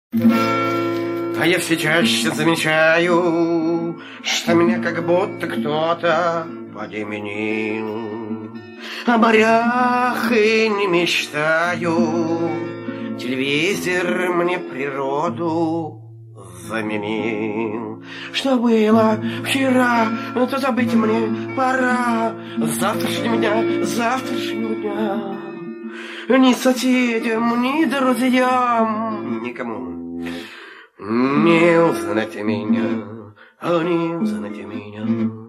А я все чаще замечаю, что меня как будто кто-то подеменил. О морях и не мечтаю, телевизор мне природу заменил. Что было вчера, то забыть мне пора. Завтрашнего дня ни соседям, ни друзьям, никому не узнать меня, не узнать меня.